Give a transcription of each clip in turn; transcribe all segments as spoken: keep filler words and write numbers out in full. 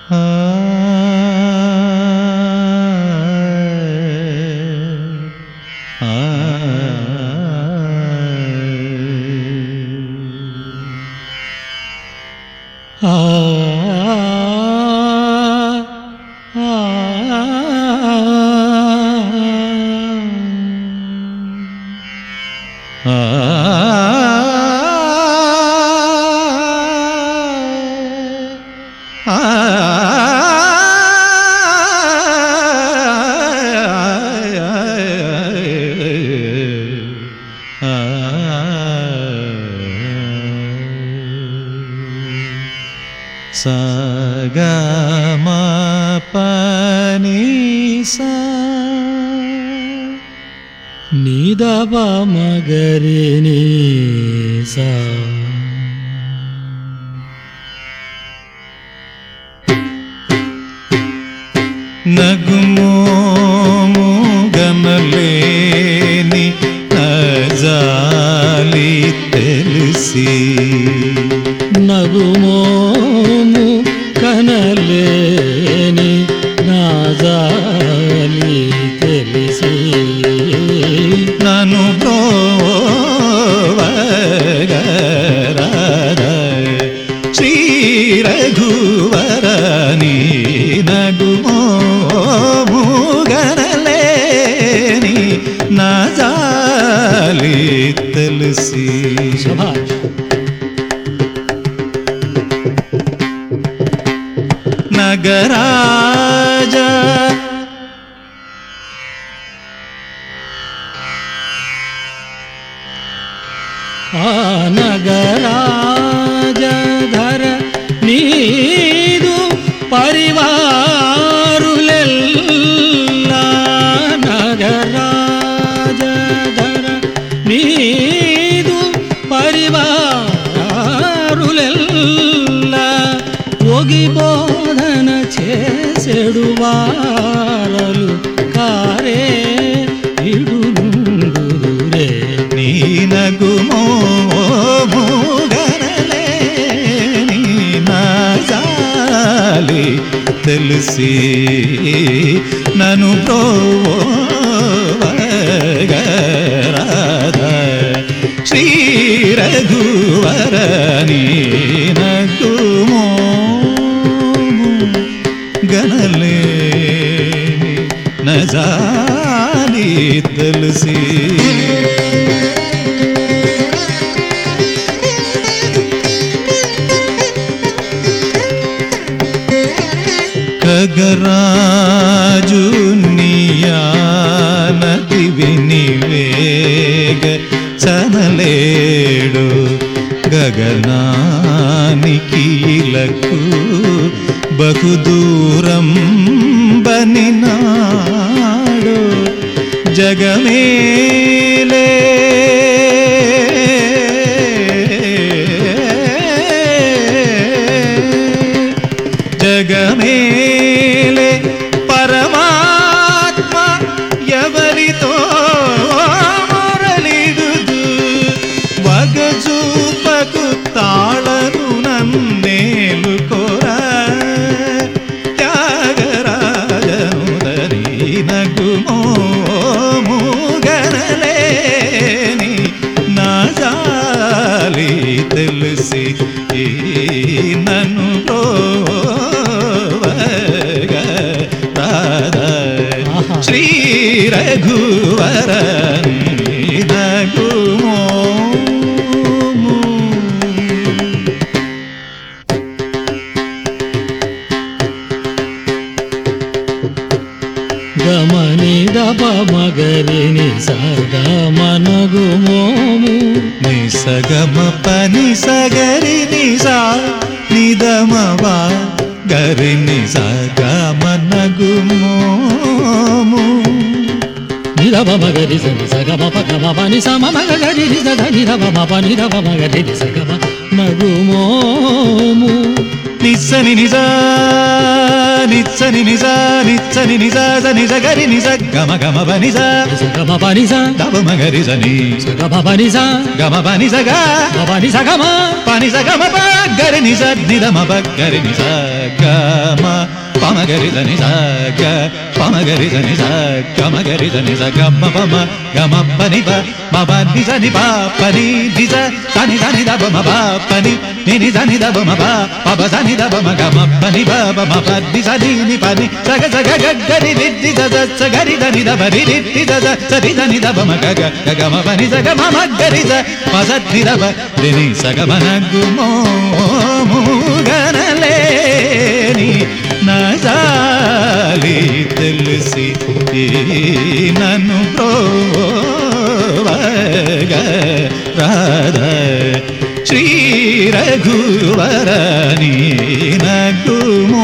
సగమపనిసా నిదవ మగరిని సా నగుమోము గనలేని నజాలి తెలిసి నగుమోము కనలేని నాజాలి తెలిసి నను బ్రోవగరాద శ్రీ రఘువరని నగుమోము గనలేని నాజాలి తెలిసి నగరాజ ఆ నగరాజధర నీదు పరివారులెల్లా నగరాజధర నీదు పరివారులెల్లా ఒగి బోధన చేసెడు వారలు కారే ఇడునుందురే నీ నగుమోము గనలేని నాజాలి తెలిసి నను బ్రోవగరాద శ్రీ రఘువరని నగుమోము గనలేని నజాలి తెలిసి ఖగరాజు నియానతి వినివేగ చనలేడు గగనానికి ఇలకు బహుదూరం బనినాడు జగమేలే జగమేలే పరమాత్మ ఎవరితో మొరలిడుదు వగజూపకు తాళను నన్నేలు కోరా త్యాగరాజనుదరి నగుమోము గనలేని నాజాలి తెలిసి నన్ను శ్రీ రఘువరని నగుమోము గమని దప మగరిని సగమనగుమోము ని సగమ పని సగరిని సా నిదమవా గరిని సగమనగుమోము నిదవ మగరి సని సగమ పగమ పని సమ మగరి నిద నిదవ మ పని నిదవ మగరి సగమ నగుమోము నిస్సని నిజా నిచ్చని నిజా నిచ్చని నిజా నిజ గరి నిజ గమ గమ బనిజ గమ బనిజ దబ మగరి జని గమ బనిజ గమ బనిజ గ బనిజ గమ పనిజ గమ ప గరి నిజ నిదమ బ గరి నిజ గమ పమగరి జని జ గ పమగరి జని జ గమ గరి జని జ గమ పమ గమ పని ప మమ నిజ ని ప పని నిజ సని సని దబ మ ప పని ని ని సని దబ మ ప పబ సని దబ మ గమ పని ప బ మ ప ని సని ని పని సగ సగ గ గరి ని ని జ జ గరి దని దబ ని ని ని జ జ సని దని దబ మ గ గ గ మ పని సగ మ మ గరి జ ప స ని దబ ని ని సగ మ న గు మో ము గనలేని నజాలి తెలిసి నన్ను ప్రోవగ రాధ శ్రీ రఘువరని నగుమో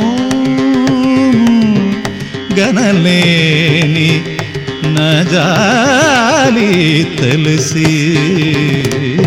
గనలేని నజాలి తెలిసి